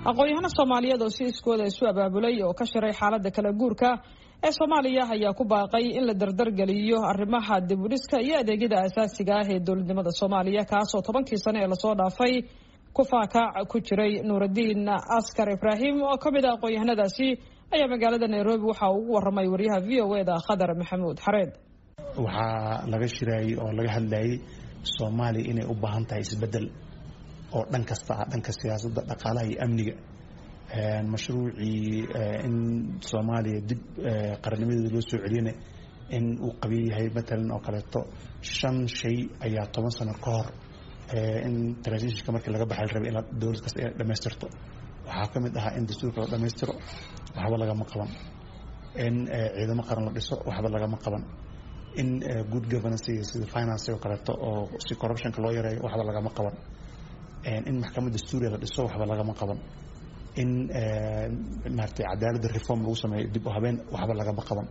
aqoon-yahano Soomaaliyeed oo si iskooda isu abaabulay oo ka shiray xaaladda kala guurka ee Soomaaliya ayaa ku baaqay in la dardar galiyo arrimaha dib u dhiska iyo adeegyada aasaasiga ah ee dowladnimada Soomaaliya kaas oo 10 sano ee la soo dhaafay ku faakac ku jiray Nuuruddin Askar Ibrahim oo kamid ah aqoon-yahanadaasi ayaa magaalada Nairobi waxa uu ugu waramay wariyaha VOA-da Khadar Maxamuud Xareed. waxaa laga shiray oo laga hadlayay Soomaaliya inay u baahan tahay isbedel oo dhan kasta dhanka siyaasadda dhaqaalaha iyo amniga mashruucii in Soomaaliya dib qarannimadeeda loo soo celiyay in uu qabiyahay matalan oo kaleeto 5 shay ayaa 10 sano ka hor in transitionka markii laga baxay rabay in dawlad kasta ay dhameystirto waxaa kamid ah in dastuurka la dhameystiro waxba laga ma qaban in ciidamo qaran la dhiso waxba laga ma qaban in good governance sida finance oo kaleeto oo si corruptionka loo yareeyo waxba laga ma qaban in maxkamadda dastuuriga la dhiso waxba laga ma qaban in maartay cadaaladda reform lagu sameeyo dib u habeen waxba laga ma qaban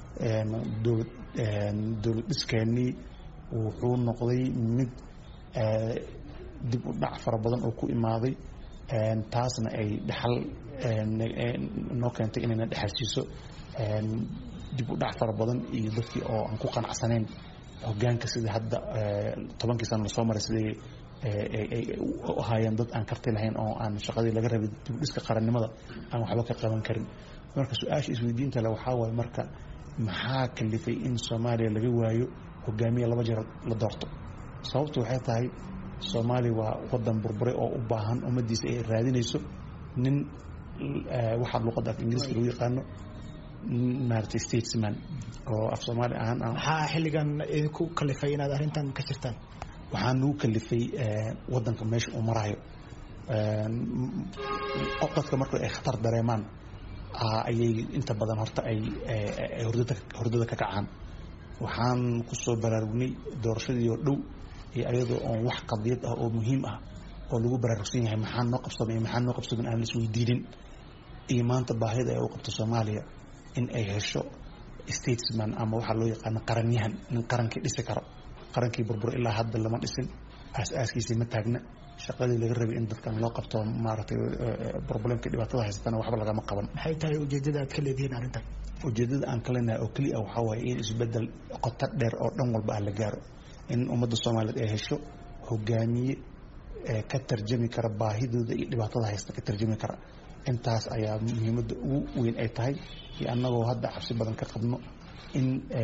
dawlad dhiskeeni wuxuu noqday mid dib u dhac fara badan oo ku imaaday taasna ay dhaxal noo keentay inayna dhaxalsiiso dib u dhac fara badan iyo dadkii oo aan ku qanacsanayn hoggaanka sida hadda 10 sano la soo maray sidii ay u ahaayeen dad aan karti lahayn oo aan shaqadii laga rabay dib u dhiska qarannimada aan waxba ka qaban karin marka su'aasha isweydiinta la waxaa waaye marka maxaa kalifay in Soomaaliya laga waayo hogaamiye laba jeer la doorto sababtu waxay tahay Soomaaliya waa wadan burburay oo u baahan ummadiisa ay raadinayso nin waxa luqadda Ingiriiska lagu yaqaano maartay statesman oo af Soomaali ahaan waxaa xilligan ku kalifay inaad arrintan ka jirtaan waxaan ugu kalifay wadanka meesha uu marayo qofka marka ay khatar dareemaan ayay inta badan horta ay hurdada ka kacaan waxaan ku soo baraarugnay doorashadii oo dhow iyo ayadoo on wax qadiyad ah oo muhiim ah oo lagu baraarugsan yahay maxaa noo qabsaday aan la isweydiinin iyo maanta baahida ay u qabto Soomaaliya in ay hesho statesman ama waxa loo yaqaan qaranyahan nin qarankii dhisi karo qarankii burbur ilaa hadda lama dhisin aaskiisa ma taagna shaqadii laga rabay in dadkan loo qabto maaragtay problemka dhibaatada haysatana waxba laga ma qaban maxay tahay ujeedada aad ka leedihiin arrintan ujeedada aan ka leenahay oo kaliya waxa waaye in isbedel qoto dheer oo dhan walba la gaaro in ummadda Soomaaliyeed ay hesho hogaamiye ka tarjumi kara baahidooda iyo dhibaatada haysta ka tarjumi kara intaas ayaa muhiimadda ugu weyn ay tahay iyo annagoo hadda cabsi badan ka qabno in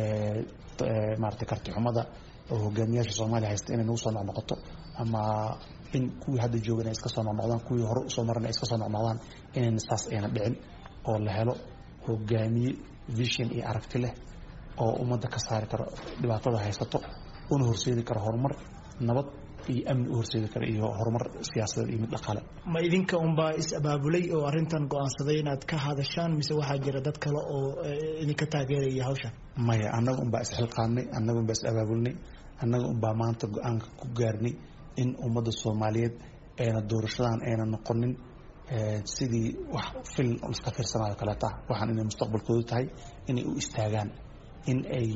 maartay karti xumada oo hogaamiyaasha Soomaaliya haysta inay nagu soo noqoto ama in kuwii hadda joogana iska soo noqdaan kuwii hore u soo marnay iska soo noqdaan inay saas ayna dhicin oo la helo hogaamiye vision iyo aragti leh oo ummadda ka saari karo dhibaatada haysato una horseedi karo horumar nabad iyo amni u horseedi karo iyo horumar siyaasadeed iyo mid dhaqaale ma idinka unbaa is abaabulay oo arrintan go'aansaday inaad ka hadashaan mise waxaa jira dad kale oo idinka taageeraya hawshan maya annaga unbaa is xilqaanay annaga unbaa is abaabulnay annaga unbaa maanta go'aanka ku gaarnay in ummadda Soomaaliyeed ayna doorashadan ayna noqonin sidii wax film iska fiirsanayo kale taa waxaan inay mustaqbalkoodu tahay inay u istaagaan in ay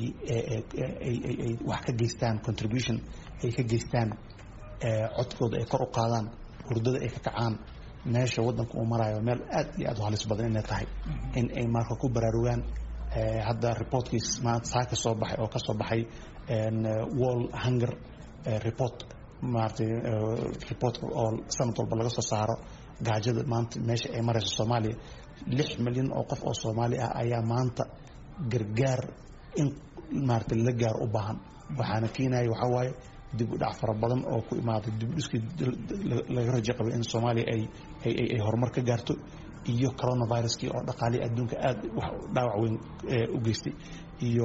wax ka geystaan contribution ay ka geystaan codkooda ay kor u qaadaan hurdada ay ka kacaan meesha wadanka uu marayo meel aad iyo aad u halis badan inay tahay in ay marka ku baraarugaan hadda reportkiis maanta saaka soo baxay oo ka soo baxay world hunger report maartay report oo sanad walba laga soo saaro gaajada maanta meesha ay marayso Soomaaliya 6 milyan oo qof oo Soomaali ah ayaa maanta gargaar in maartay la gaar u baahan waxaana keenay waxa waaye dib u dhac fara badan oo ku imaaday dib u dhiska laga rajo qabay in Soomaaliya ay horumar ka gaarto iyo coronavirus-kii oo dhaqaaliga adduunka aad wax dhaawac weyn u geystay iyo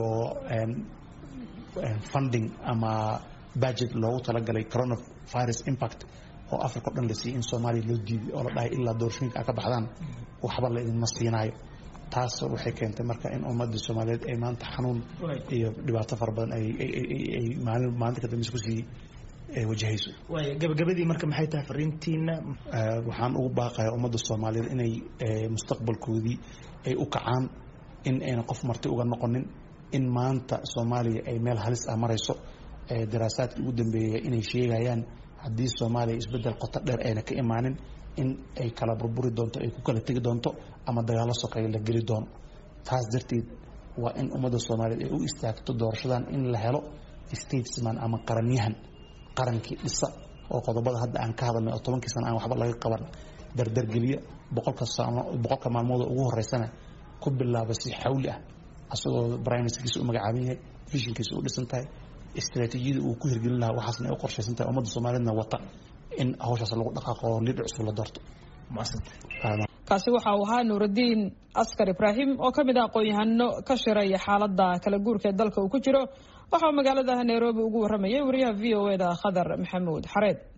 funding ama budget loogu talagalay coronavirus impact oo Afrika dhan la siiyay in Soomaaliya loo diiday oo la dhahay ilaa doorashooyinka ka baxdaan waxba la idin ma siinayo taas waxay keentay marka in ummadda Soomaaliyeed ay maanta xanuun iyo dhibaato fara badan ay maalinta ka dambeysay ku sii wajahayso gabagabadii marka maxay tahay fariintiina waxaan ugu baaqayaa ummadda Soomaaliyeed inay mustaqbalkoodii ay u kacaan in ayna qof marti uga noqonin in maanta Soomaaliya ay meel halis ah marayso daraasaadkii ugu dambeeyay inay sheegayaan haddii Soomaaliya isbedel qoto dheer ayna ka imaanin in ay kala burburi doonto ay ku kala tegi doonto ama dagaalo soqeeya la geli doono taas darteed waa in ummadda Soomaaliyeed ay u istaagto doorashadan in la helo statesman ama qaranyahan qarankii dhisa oo qodobada hadda aan ka hadalnay oo 10 sano aan waxba laga qaban dardargeliya 100 maalmood ugu horeysana ku bilaabo si xawli ah asagoo prime ministerkiisa u magacaabay yahay visionkiisa u dhisan tahay istiraatiijiyada uu ku hirgelin lahaa waxaasna ay u qorshaysan tahay ummadda Soomaaliyeedna wata in hawshaas lagu dhaqaaqo liid cusub la doorto kaasi waxa uu ahaa Nuuruddin Askar Ibrahim oo kamid ah aqoon-yahano ka shiraya xaaladda kala guurka ee dalka uu ku jiro waxa uu magaalada Nairobi ugu waramayay wariyaha VOA-da Khadar Maxamuud Xareed.